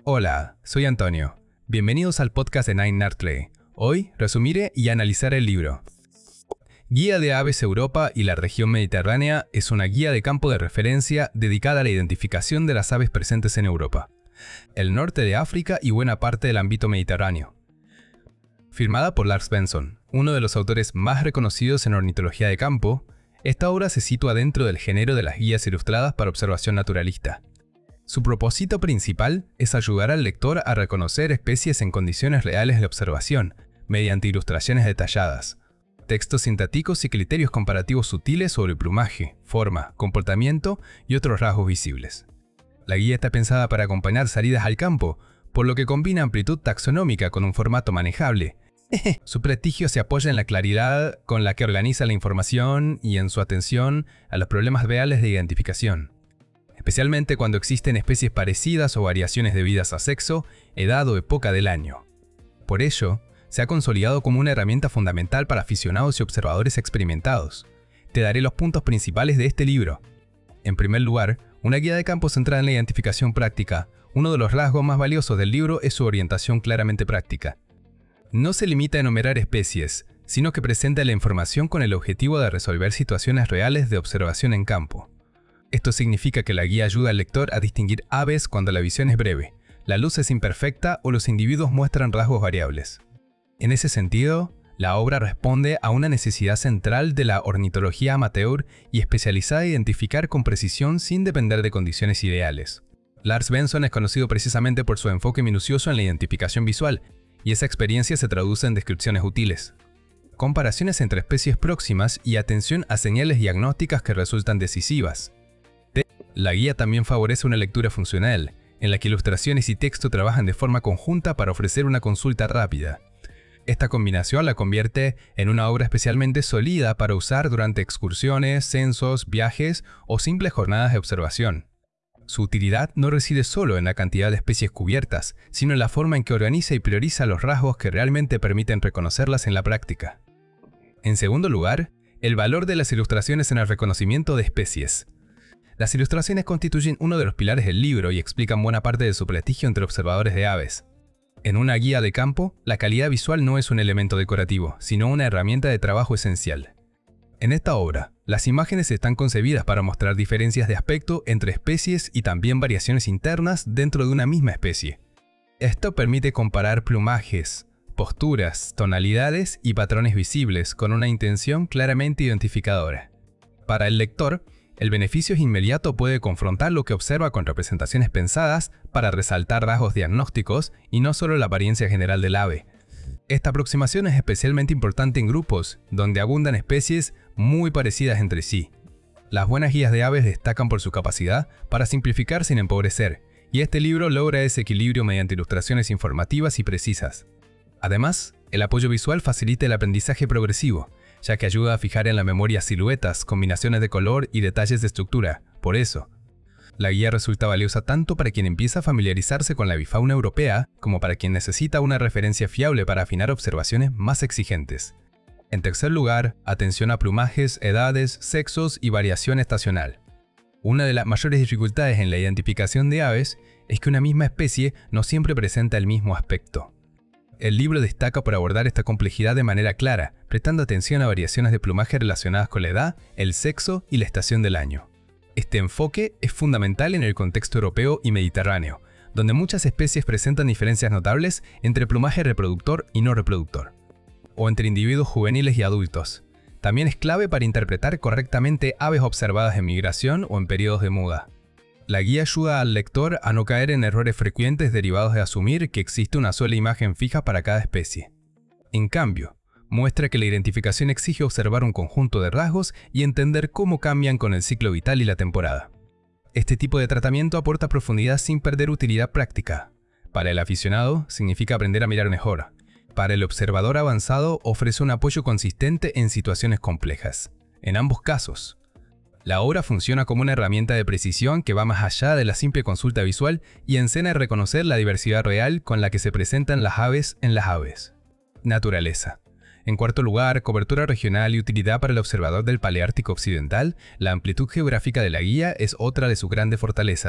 Hola, soy Antonio. Bienvenidos al podcast de Nine Nerdly. Hoy resumiré y analizaré el libro. Guía de Aves Europa y la región mediterránea es una guía de campo de referencia dedicada a la identificación de las aves presentes en Europa, el norte de África y buena parte del ámbito mediterráneo. Firmada por Lars Svensson, uno de los autores más reconocidos en ornitología de campo, esta obra se sitúa dentro del género de las guías ilustradas para observación naturalista. Su propósito principal es ayudar al lector a reconocer especies en condiciones reales de observación, mediante ilustraciones detalladas, textos sintáticos y criterios comparativos sutiles sobre plumaje, forma, comportamiento y otros rasgos visibles. La guía está pensada para acompañar salidas al campo, por lo que combina amplitud taxonómica con un formato manejable. Su prestigio se apoya en la claridad con la que organiza la información y en su atención a los problemas reales de identificación, especialmente cuando existen especies parecidas o variaciones debidas a sexo, edad o época del año. Por ello, se ha consolidado como una herramienta fundamental para aficionados y observadores experimentados. Te daré los puntos principales de este libro. En primer lugar, una guía de campo centrada en la identificación práctica. Uno de los rasgos más valiosos del libro es su orientación claramente práctica. No se limita a enumerar especies, sino que presenta la información con el objetivo de resolver situaciones reales de observación en campo. Esto significa que la guía ayuda al lector a distinguir aves cuando la visión es breve, la luz es imperfecta o los individuos muestran rasgos variables. En ese sentido, la obra responde a una necesidad central de la ornitología amateur y especializada en identificar con precisión sin depender de condiciones ideales. Lars Svensson es conocido precisamente por su enfoque minucioso en la identificación visual, y esa experiencia se traduce en descripciones útiles, comparaciones entre especies próximas y atención a señales diagnósticas que resultan decisivas. La guía también favorece una lectura funcional, en la que ilustraciones y texto trabajan de forma conjunta para ofrecer una consulta rápida. Esta combinación la convierte en una obra especialmente sólida para usar durante excursiones, censos, viajes o simples jornadas de observación. Su utilidad no reside solo en la cantidad de especies cubiertas, sino en la forma en que organiza y prioriza los rasgos que realmente permiten reconocerlas en la práctica. En segundo lugar, el valor de las ilustraciones en el reconocimiento de especies. Las ilustraciones constituyen uno de los pilares del libro y explican buena parte de su prestigio entre observadores de aves. En una guía de campo, la calidad visual no es un elemento decorativo, sino una herramienta de trabajo esencial. En esta obra, las imágenes están concebidas para mostrar diferencias de aspecto entre especies y también variaciones internas dentro de una misma especie. Esto permite comparar plumajes, posturas, tonalidades y patrones visibles con una intención claramente identificadora. Para el lector, el beneficio es inmediato, puede confrontar lo que observa con representaciones pensadas para resaltar rasgos diagnósticos y no solo la apariencia general del ave. Esta aproximación es especialmente importante en grupos, donde abundan especies muy parecidas entre sí. Las buenas guías de aves destacan por su capacidad para simplificar sin empobrecer, y este libro logra ese equilibrio mediante ilustraciones informativas y precisas. Además, el apoyo visual facilita el aprendizaje progresivo, ya que ayuda a fijar en la memoria siluetas, combinaciones de color y detalles de estructura. Por eso, la guía resulta valiosa tanto para quien empieza a familiarizarse con la avifauna europea, como para quien necesita una referencia fiable para afinar observaciones más exigentes. En tercer lugar, atención a plumajes, edades, sexos y variación estacional. Una de las mayores dificultades en la identificación de aves es que una misma especie no siempre presenta el mismo aspecto. El libro destaca por abordar esta complejidad de manera clara, prestando atención a variaciones de plumaje relacionadas con la edad, el sexo y la estación del año. Este enfoque es fundamental en el contexto europeo y mediterráneo, donde muchas especies presentan diferencias notables entre plumaje reproductor y no reproductor, o entre individuos juveniles y adultos. También es clave para interpretar correctamente aves observadas en migración o en periodos de muda. La guía ayuda al lector a no caer en errores frecuentes derivados de asumir que existe una sola imagen fija para cada especie. En cambio, muestra que la identificación exige observar un conjunto de rasgos y entender cómo cambian con el ciclo vital y la temporada. Este tipo de tratamiento aporta profundidad sin perder utilidad práctica. Para el aficionado, significa aprender a mirar mejor. Para el observador avanzado, ofrece un apoyo consistente en situaciones complejas. En ambos casos, la obra funciona como una herramienta de precisión que va más allá de la simple consulta visual y enseña a reconocer la diversidad real con la que se presentan las aves en las aves. Naturaleza. En cuarto lugar, cobertura regional y utilidad para el observador del Paleártico Occidental. La amplitud geográfica de la guía es otra de sus grandes fortalezas.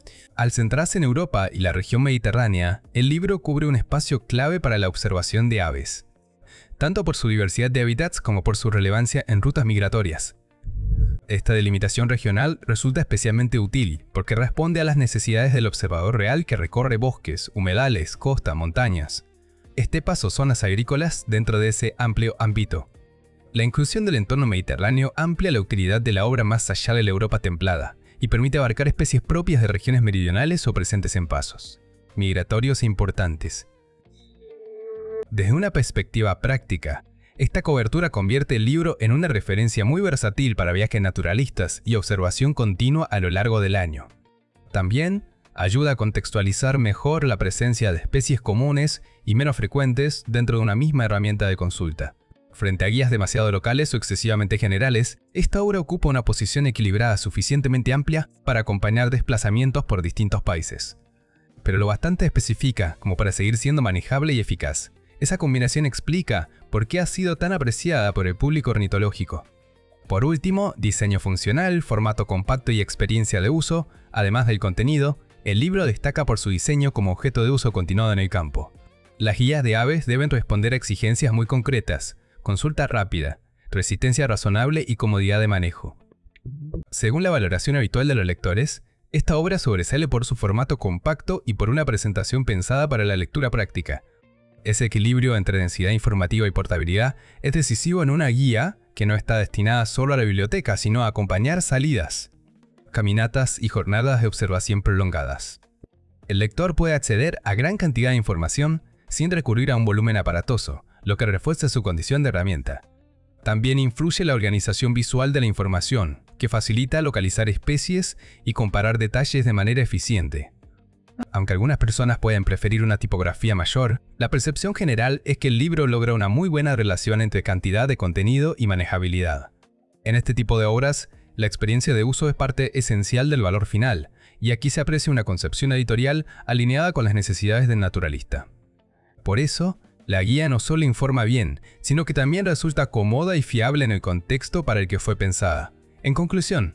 Al centrarse en Europa y la región mediterránea, el libro cubre un espacio clave para la observación de aves, tanto por su diversidad de hábitats como por su relevancia en rutas migratorias. Esta delimitación regional resulta especialmente útil porque responde a las necesidades del observador real que recorre bosques, humedales, costa, montañas, estepas o zonas agrícolas dentro de ese amplio ámbito. La inclusión del entorno mediterráneo amplia la utilidad de la obra más allá de la Europa templada y permite abarcar especies propias de regiones meridionales o presentes en pasos migratorios e importantes. Desde una perspectiva práctica, esta cobertura convierte el libro en una referencia muy versátil para viajes naturalistas y observación continua a lo largo del año. También ayuda a contextualizar mejor la presencia de especies comunes y menos frecuentes dentro de una misma herramienta de consulta. Frente a guías demasiado locales o excesivamente generales, esta obra ocupa una posición equilibrada suficientemente amplia para acompañar desplazamientos por distintos países, pero lo bastante específica como para seguir siendo manejable y eficaz. Esa combinación explica por qué ha sido tan apreciada por el público ornitológico. Por último, diseño funcional, formato compacto y experiencia de uso. Además del contenido, el libro destaca por su diseño como objeto de uso continuado en el campo. Las guías de aves deben responder a exigencias muy concretas: consulta rápida, resistencia razonable y comodidad de manejo. Según la valoración habitual de los lectores, esta obra sobresale por su formato compacto y por una presentación pensada para la lectura práctica. Ese equilibrio entre densidad informativa y portabilidad es decisivo en una guía que no está destinada solo a la biblioteca, sino a acompañar salidas, caminatas y jornadas de observación prolongadas. El lector puede acceder a gran cantidad de información sin recurrir a un volumen aparatoso, lo que refuerza su condición de herramienta. También influye la organización visual de la información, que facilita localizar especies y comparar detalles de manera eficiente. Aunque algunas personas pueden preferir una tipografía mayor, la percepción general es que el libro logra una muy buena relación entre cantidad de contenido y manejabilidad. En este tipo de obras, la experiencia de uso es parte esencial del valor final, y aquí se aprecia una concepción editorial alineada con las necesidades del naturalista. Por eso, la guía no solo informa bien, sino que también resulta cómoda y fiable en el contexto para el que fue pensada. En conclusión,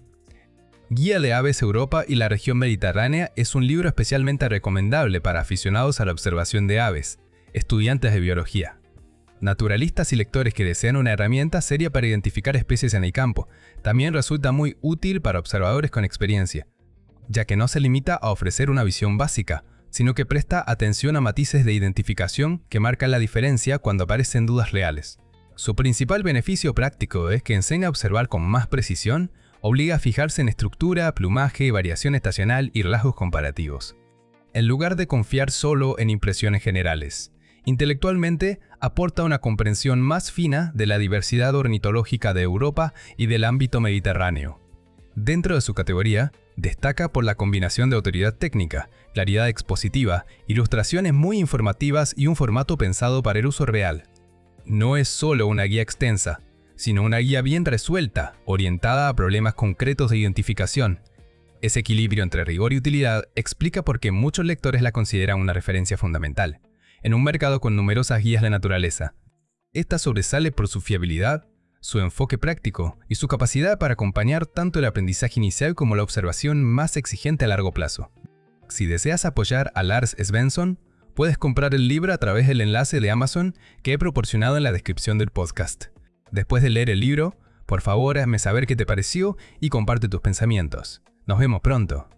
Guía de Aves Europa y la región mediterránea es un libro especialmente recomendable para aficionados a la observación de aves, estudiantes de biología, naturalistas y lectores que desean una herramienta seria para identificar especies en el campo. También resulta muy útil para observadores con experiencia, ya que no se limita a ofrecer una visión básica, sino que presta atención a matices de identificación que marcan la diferencia cuando aparecen dudas reales. Su principal beneficio práctico es que enseña a observar con más precisión, obliga a fijarse en estructura, plumaje, variación estacional y rasgos comparativos, en lugar de confiar solo en impresiones generales. Intelectualmente, aporta una comprensión más fina de la diversidad ornitológica de Europa y del ámbito mediterráneo. Dentro de su categoría, destaca por la combinación de autoridad técnica, claridad expositiva, ilustraciones muy informativas y un formato pensado para el uso real. No es solo una guía extensa, sino una guía bien resuelta, orientada a problemas concretos de identificación. Ese equilibrio entre rigor y utilidad explica por qué muchos lectores la consideran una referencia fundamental, en un mercado con numerosas guías de naturaleza. Esta sobresale por su fiabilidad, su enfoque práctico y su capacidad para acompañar tanto el aprendizaje inicial como la observación más exigente a largo plazo. Si deseas apoyar a Lars Svensson, puedes comprar el libro a través del enlace de Amazon que he proporcionado en la descripción del podcast. Después de leer el libro, por favor hazme saber qué te pareció y comparte tus pensamientos. Nos vemos pronto.